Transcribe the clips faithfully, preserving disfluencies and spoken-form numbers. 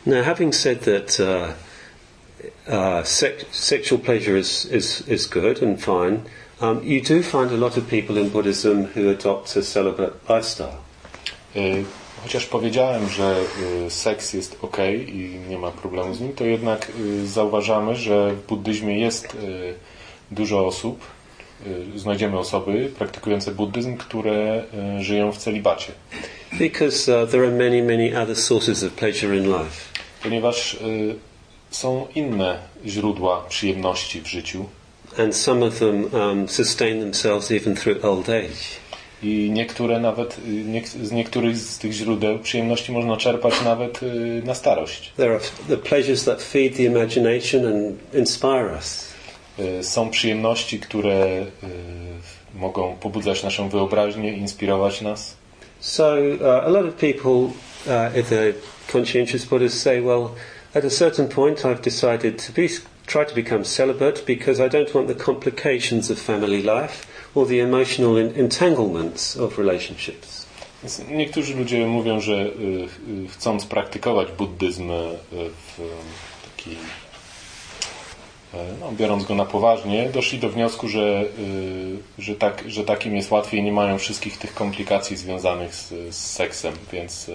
Now, having said that uh, uh, sec- sexual pleasure is, is, is good and fine, um, you do find a lot of people in Buddhism who adopt a celibate lifestyle. Y, chociaż powiedziałem, że y, seks jest okej i nie ma problemu z nim, to jednak y, zauważamy, że w buddyzmie jest y, dużo osób, y, znajdziemy osoby praktykujące buddyzm, które y, żyją w celibacie. Because uh, there are many, many other sources of pleasure in life. Ponieważ y, są inne źródła przyjemności w życiu. And some of them um, sustain themselves even through old age. I niektóre nawet, nie, z niektórych z tych źródeł przyjemności można czerpać nawet y, na starość. There are the pleasures that feed the imagination and inspire us. Y, są przyjemności, które y, mogą pobudzać naszą wyobraźnię, inspirować nas. So uh, a lot of people, uh, if they're conscientious Buddhists, say, well, at a certain point I've decided to be, try to become celibate because I don't want the complications of family life or the emotional in- entanglements of relationships. Więc niektórzy ludzie mówią, że y, y, chcąc praktykować buddyzm y, w taki, y, no, biorąc go na poważnie, doszli do wniosku, że, y, że, tak, że takim jest łatwiej, nie mają wszystkich tych komplikacji związanych z, z seksem, więc y,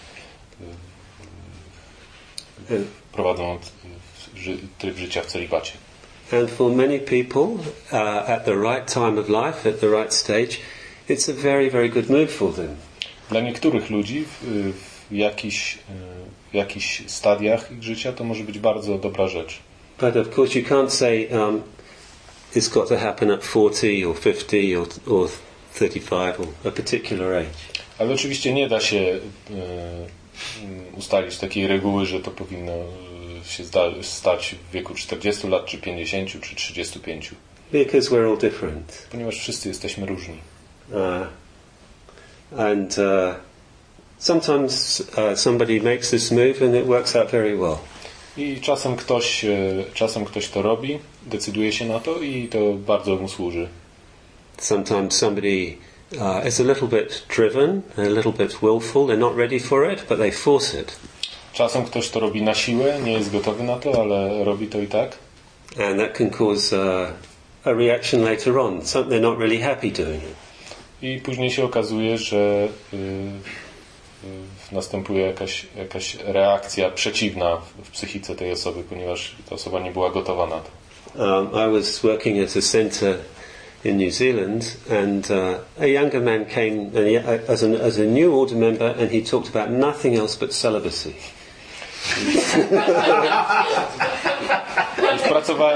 y, y, prowadzą ży- tryb życia w celibacie. And for many people, uh, at the right time of life, at the right stage, it's a very, very good move for them. Dla niektórych ludzi w, w jakichś w jakichś stadiach ich życia to może być bardzo dobra rzecz. But of course you can't say um, it's got to happen at forty or fifty or, or thirty-five or a particular age. Ale oczywiście nie da się e, ustalić takiej reguły, że to powinno się zda- stać w wieku czterdziestu lat, czy pięćdziesięciu, czy trzydziestu pięciu. Because we're all different. Ponieważ wszyscy jesteśmy różni. Uh, and uh, sometimes uh, somebody makes this move and it works out very well. I czasem ktoś, e, czasem ktoś to robi, decyduje się na to i to bardzo mu służy. Sometimes somebody uh, is a little bit driven, a little bit willful. They're not ready for it, but they force it. Czasem ktoś to robi na siłę, nie jest gotowy na to, ale robi to i tak. And that can cause uh, a reaction later on. Some, they're not really happy doing it. I później się okazuje, że y, y, następuje jakaś, jakaś reakcja przeciwna w, w psychice tej osoby, ponieważ ta osoba nie była gotowa na to. Um, I was working at a centre in New Zealand, and uh, a younger man came and he, as, an, as a new order member, and he talked about nothing else but celibacy. Już pracowałem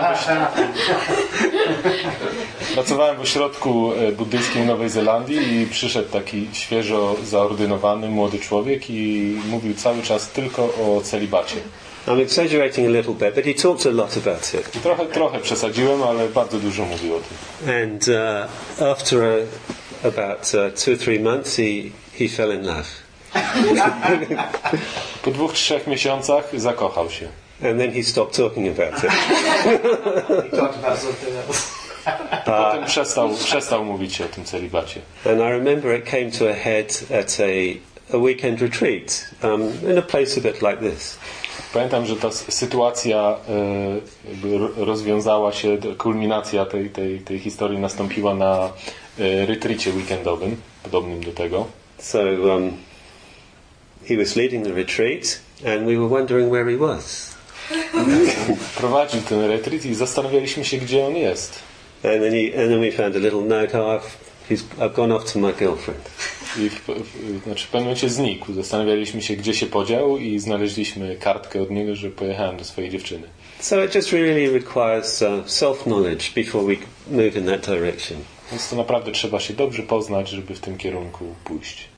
w, pracowałem w ośrodku buddyjskim w Nowej Zelandii i przyszedł taki świeżo zaordynowany młody człowiek i mówił cały czas tylko o celibacie. I'm exaggerating a little bit, but he talked a lot about it. I trochę, trochę przesadziłem, ale bardzo dużo mówił o tym. And uh, after a, about uh, two or three months, he, he fell in love. Po dwóch, trzech miesiącach zakochał się. And then he stopped talking about it. Potem przestał, przestał mówić o tym celibacie. And I remember it came to a head at a, a weekend retreat um, in a place a bit like this. Pamiętam, że ta sytuacja e, jakby rozwiązała się, kulminacja tej, tej, tej historii nastąpiła na e, retreacie weekendowym, podobnym do tego. So um, he was leading the retreat and we were wondering where he was. Prowadził ten retreat i zastanawialiśmy się, gdzie on jest. And then, he, and then we found a little note, oh, I've, he's, I've gone off to my girlfriend. I w, w, znaczy w pewnym momencie znikł. Zastanawialiśmy się, gdzie się podział i znaleźliśmy kartkę od niego, że pojechałem do swojej dziewczyny. So it just really requires uh, self-knowledge before we move in that direction. Więc to naprawdę trzeba się dobrze poznać, żeby w tym kierunku pójść.